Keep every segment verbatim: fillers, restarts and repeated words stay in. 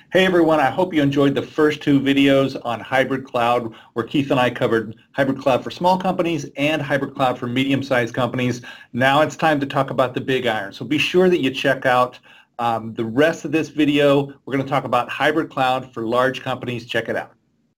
Hey everyone, I hope you enjoyed the first two videos on hybrid cloud where Keith and I covered hybrid cloud for small companies and hybrid cloud for medium-sized companies. Now it's time to talk about the big iron. So be sure that you check out um, the rest of this video. We're going to talk about hybrid cloud for large companies. Check it out.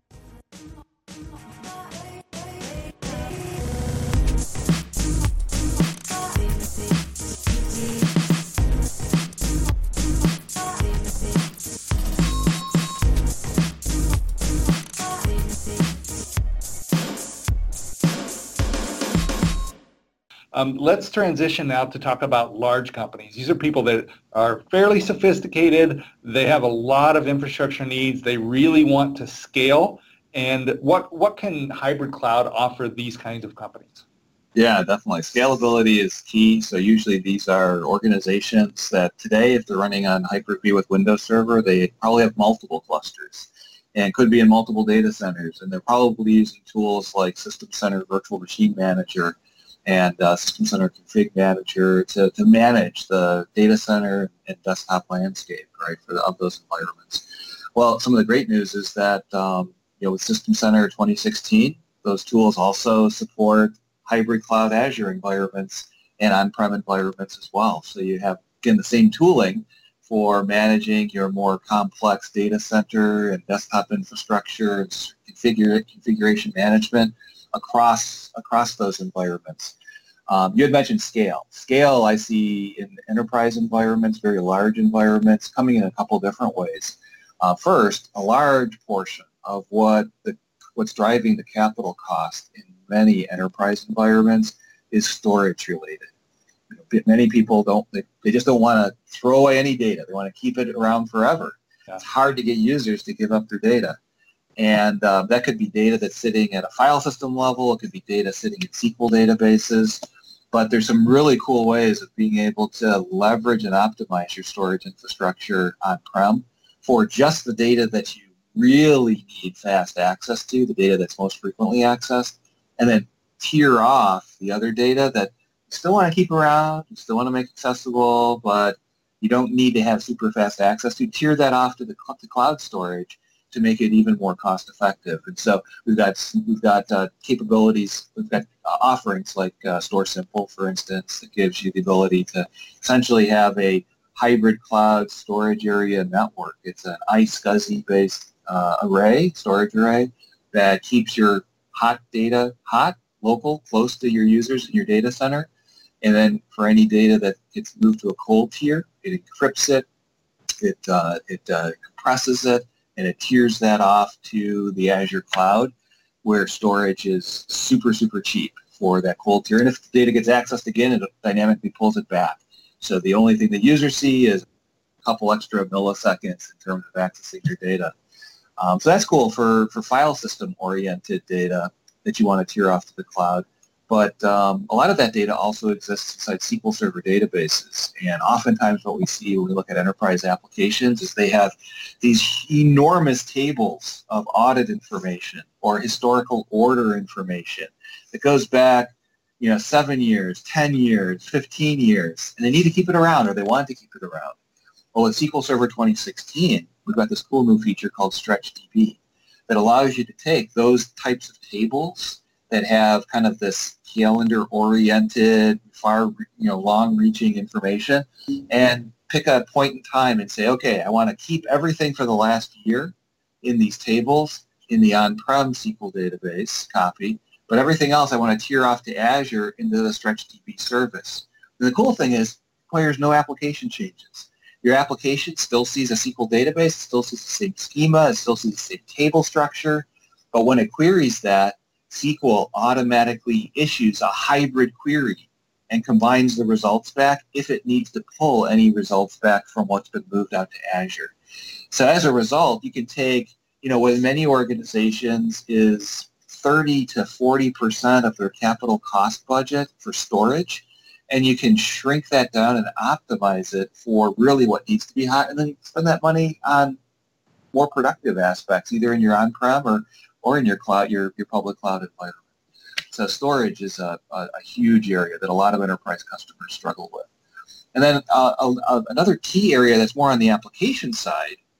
Um, let's transition now to talk about large companies. These are people that are fairly sophisticated. They have a lot of infrastructure needs. They really want to scale. And what, what can hybrid cloud offer these kinds of companies? Yeah, definitely. Scalability is key. So usually these are organizations that today, if they're running on Hyper-V with Windows Server, they probably have multiple clusters and could be in multiple data centers. And they're probably using tools like System Center Virtual Machine Manager and uh, System Center Config Manager to, to manage the data center and desktop landscape, right, for the, of those environments. Well, some of the great news is that um, you know, with System Center twenty sixteen, those tools also support hybrid cloud Azure environments and on-prem environments as well. So you have, again, the same tooling for managing your more complex data center and desktop infrastructure and configure, configuration management across across those environments. Um, you had mentioned scale. Scale I see in enterprise environments, very large environments, coming in a couple different ways. Uh, first, a large portion of what the, what's driving the capital cost in many enterprise environments is storage related. You know, many people don't, they, they just don't want to throw away any data. They want to keep it around forever. Yeah. It's hard to get users to give up their data. And um, that could be data that's sitting at a file system level. It could be data sitting in S Q L databases. But there's some really cool ways of being able to leverage and optimize your storage infrastructure on-prem for just the data that you really need fast access to, the data that's most frequently accessed, and then tier off the other data that you still want to keep around, you still want to make accessible, but you don't need to have super fast access to. Tier that off to the to cloud storage to make it even more cost effective. And so we've got we've got uh, capabilities, we've got uh, offerings like uh, Store Simple, for instance, that gives you the ability to essentially have a hybrid cloud storage area network. It's an iSCSI based uh, array, storage array, that keeps your hot data hot, local, close to your users in your data center. And then for any data that gets moved to a cold tier, it encrypts it, it, uh, it uh, compresses it, and it tiers that off to the Azure cloud, where storage is super, super cheap for that cold tier. And if the data gets accessed again, it dynamically pulls it back. So the only thing the users see is a couple extra milliseconds in terms of accessing your data. Um, so that's cool for, for file system-oriented data that you want to tier off to the cloud. But um, a lot of that data also exists inside S Q L Server databases. And oftentimes what we see when we look at enterprise applications is they have these enormous tables of audit information or historical order information that goes back, you know, seven years, ten years, fifteen years, and they need to keep it around, or they want to keep it around. Well, with S Q L Server twenty sixteen, we've got this cool new feature called StretchDB that allows you to take those types of tables that have kind of this calendar-oriented, far, you know, long-reaching information, and pick a point in time and say, okay, I want to keep everything for the last year in these tables in the on-prem S Q L database copy, but everything else I want to tier off to Azure into the StretchDB service. And the cool thing is, it requires no application changes. Your application still sees a S Q L database, it still sees the same schema, it still sees the same table structure, but when it queries that, S Q L automatically issues a hybrid query and combines the results back if it needs to pull any results back from what's been moved out to Azure. So as a result, you can take, you know, with many organizations is thirty to forty percent of their capital cost budget for storage, and you can shrink that down and optimize it for really what needs to be hot, and then you can spend that money on more productive aspects, either in your on-prem or or in your cloud, your, your public cloud environment. So storage is a, a, a huge area that a lot of enterprise customers struggle with. And then uh, a, a, another key area that's more on the application side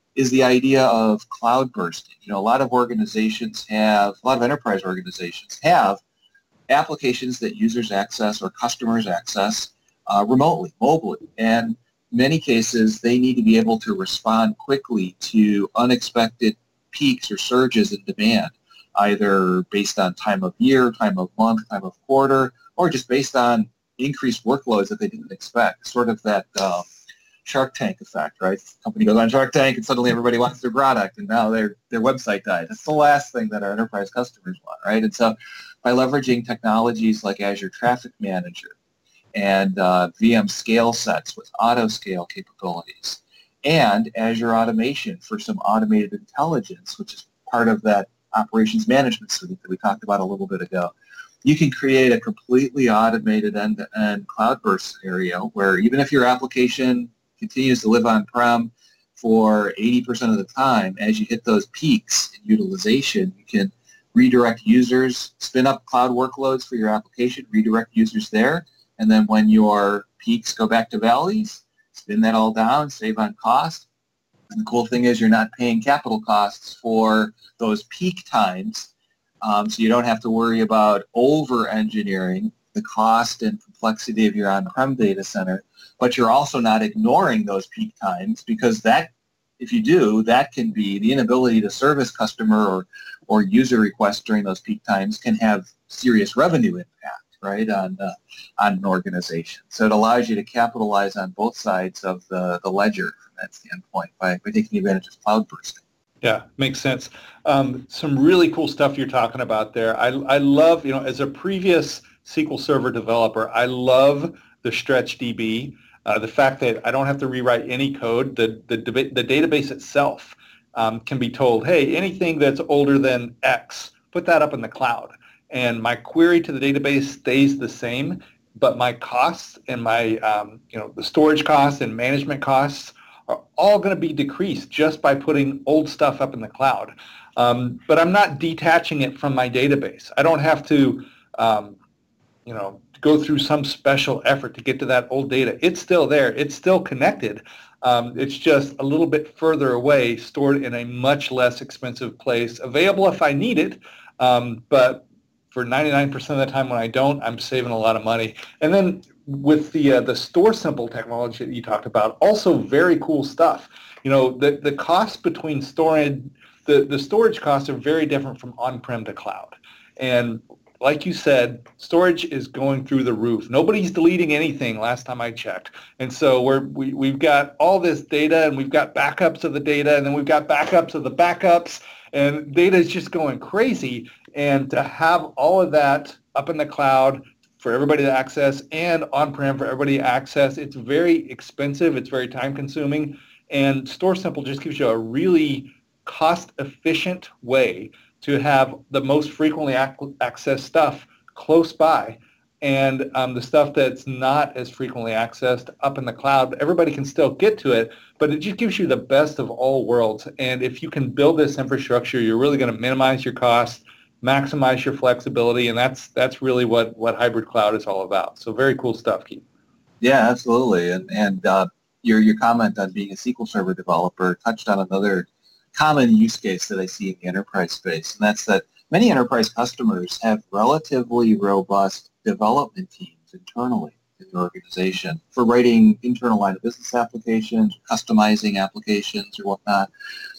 is the idea of cloud bursting. You know, a lot of organizations have, a lot of enterprise organizations have applications that users access or customers access uh, remotely, mobilely, and in many cases they need to be able to respond quickly to unexpected peaks or surges in demand, either based on time of year, time of month, time of quarter, or just based on increased workloads that they didn't expect. Sort of that uh, Shark Tank effect, right? The company goes on Shark Tank and suddenly everybody wants their product and now their, their website died. That's the last thing that our enterprise customers want, right? And so by leveraging technologies like Azure Traffic Manager and uh, V M scale sets with auto scale capabilities and Azure Automation for some automated intelligence, which is part of that operations management suite that we talked about a little bit ago, you can create a completely automated end-to-end cloud burst scenario where even if your application continues to live on-prem for eighty percent of the time, as you hit those peaks in utilization, you can redirect users, spin up cloud workloads for your application, redirect users there, and then when your peaks go back to valleys, spin that all down, save on cost. And the cool thing is you're not paying capital costs for those peak times, um, so you don't have to worry about over-engineering the cost and complexity of your on-prem data center, but you're also not ignoring those peak times because that, if you do, that can be the inability to service customer or, or user requests during those peak times can have serious revenue impact, right, on, uh, on an organization. So it allows you to capitalize on both sides of the, the ledger from that standpoint by, by taking advantage of cloud bursting. Yeah, makes sense. Um, some really cool stuff you're talking about there. I, I love, you know, as a previous S Q L Server developer, I love the Stretch D B. Uh, the fact that I don't have to rewrite any code, the, the, the database itself um, can be told, hey, anything that's older than X, put that up in the cloud. And my query to the database stays the same, but my costs and my, um, you know, the storage costs and management costs are all going to be decreased just by putting old stuff up in the cloud. Um, but I'm not detaching it from my database. I don't have to, um, you know, go through some special effort to get to that old data. It's still there. It's still connected. Um, it's just a little bit further away, stored in a much less expensive place, available if I need it. Um, but for ninety-nine percent of the time when I don't, I'm saving a lot of money. And then with the uh, the StorSimple technology that you talked about, also very cool stuff. You know, the, the cost between storage, the, the storage costs are very different from on-prem to cloud. And like you said, storage is going through the roof. Nobody's deleting anything last time I checked. And so we're, we, we've got all this data, and we've got backups of the data, and then we've got backups of the backups, and data is just going crazy. And to have all of that up in the cloud for everybody to access and on-prem for everybody to access, it's very expensive. It's very time-consuming. And StorSimple just gives you a really cost-efficient way to have the most frequently ac- accessed stuff close by, and um, the stuff that's not as frequently accessed up in the cloud. Everybody can still get to it, but it just gives you the best of all worlds. And if you can build this infrastructure, you're really going to minimize your costs, maximize your flexibility, and that's that's really what, what hybrid cloud is all about. So very cool stuff, Keith. Yeah, absolutely. And and uh, your your comment on being a S Q L Server developer touched on another common use case that I see in the enterprise space, and that's that many enterprise customers have relatively robust development teams internally in their organization for writing internal line of business applications, customizing applications or whatnot.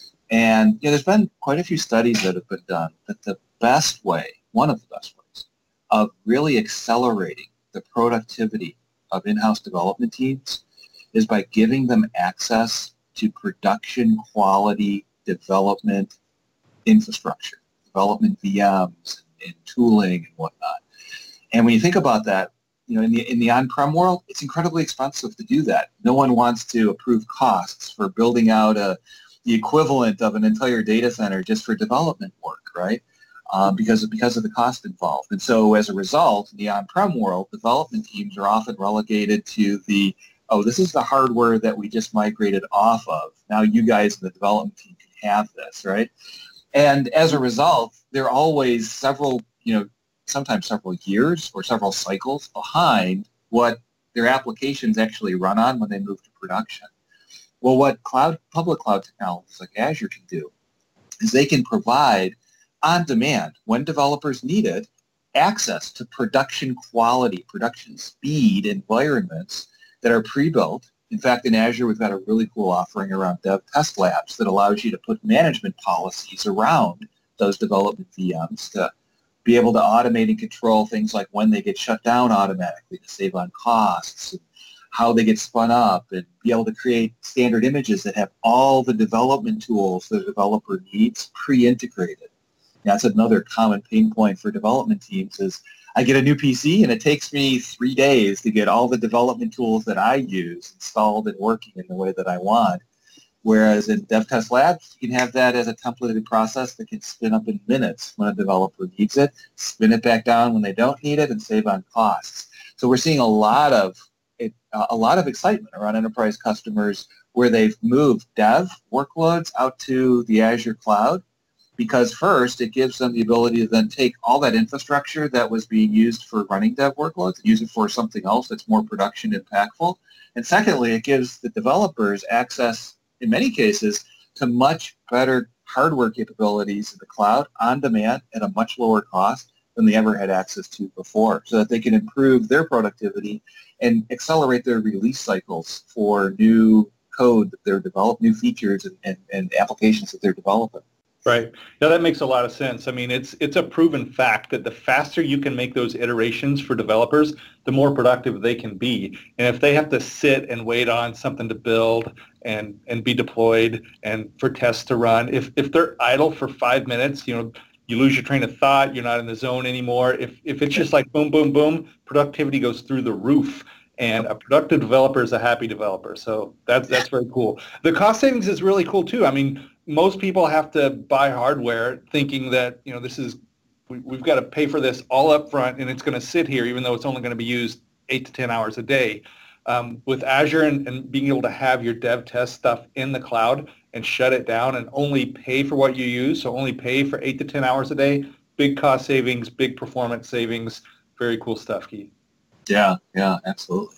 And you know, there's been quite a few studies that have been done that the best way, one of the best ways, of really accelerating the productivity of in-house development teams is by giving them access to production quality development infrastructure, development V Ms and tooling and whatnot. And when you think about that, you know, in the in the on-prem world, it's incredibly expensive to do that. No one wants to approve costs for building out a the equivalent of an entire data center just for development work, right? Um, because of, because of the cost involved. And so as a result, in the on-prem world, development teams are often relegated to the, oh, this is the hardware that we just migrated off of. Now you guys in the development team can have this, right? And as a result, they're always several, you know, sometimes several years or several cycles behind what their applications actually run on when they move to production. Well, what cloud, public cloud technologies like Azure can do is they can provide on demand, when developers need it, access to production quality, production speed environments that are pre-built. In fact, in Azure, we've got a really cool offering around Dev Test Labs that allows you to put management policies around those development V Ms to be able to automate and control things like when they get shut down automatically to save on costs, and how they get spun up, and be able to create standard images that have all the development tools the developer needs pre-integrated. That's another common pain point for development teams is I get a new P C and it takes me three days to get all the development tools that I use installed and working in the way that I want. Whereas in Dev Test Labs, you can have that as a templated process that can spin up in minutes when a developer needs it, spin it back down when they don't need it, and save on costs. So we're seeing a lot of it, a lot of excitement around enterprise customers where they've moved dev workloads out to the Azure cloud. Because first, it gives them the ability to then take all that infrastructure that was being used for running dev workloads and use it for something else that's more production impactful. And secondly, it gives the developers access, in many cases, to much better hardware capabilities in the cloud on demand at a much lower cost than they ever had access to before, so that they can improve their productivity and accelerate their release cycles for new code that they're developing, new features and, and, and applications that they're developing. Right. Yeah, that makes a lot of sense. I mean, it's it's a proven fact that the faster you can make those iterations for developers, the more productive they can be. And if they have to sit and wait on something to build and, and be deployed and for tests to run, if if they're idle for five minutes, you know, you lose your train of thought, you're not in the zone anymore. If if it's just like boom, boom, boom, productivity goes through the roof. And a productive developer is a happy developer. So that's that's very cool. The cost savings is really cool too. I mean, most people have to buy hardware thinking that, you know, this is, we, we've got to pay for this all up front and it's going to sit here even though it's only going to be used eight to ten hours a day. Um, with Azure and, and being able to have your dev test stuff in the cloud and shut it down and only pay for what you use, so only pay for eight to ten hours a day, big cost savings, big performance savings, very cool stuff, Keith. Yeah, yeah, absolutely.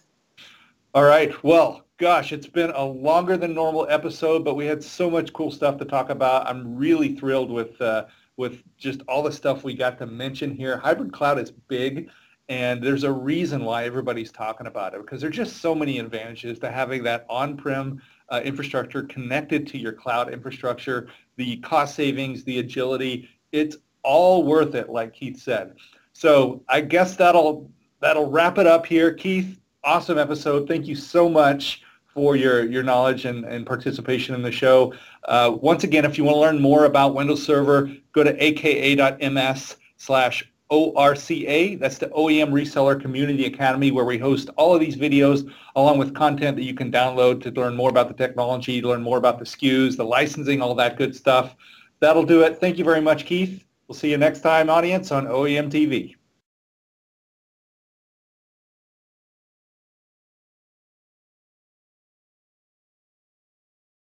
All right. Well, gosh, it's been a longer than normal episode, but we had so much cool stuff to talk about. I'm really thrilled with uh, with just all the stuff we got to mention here. Hybrid cloud is big, and there's a reason why everybody's talking about it, because there's just so many advantages to having that on-prem uh, infrastructure connected to your cloud infrastructure, the cost savings, the agility. It's all worth it, like Keith said. So I guess that'll that'll wrap it up here. Keith, awesome episode. Thank you so much for your, your knowledge and, and participation in the show. Uh, once again, if you want to learn more about Windows Server, go to aka.ms slash ORCA. That's the O E M Reseller Community Academy, where we host all of these videos along with content that you can download to learn more about the technology, to learn more about the S K Us, the licensing, all that good stuff. That'll do it. Thank you very much, Keith. We'll see you next time, audience, on O E M T V.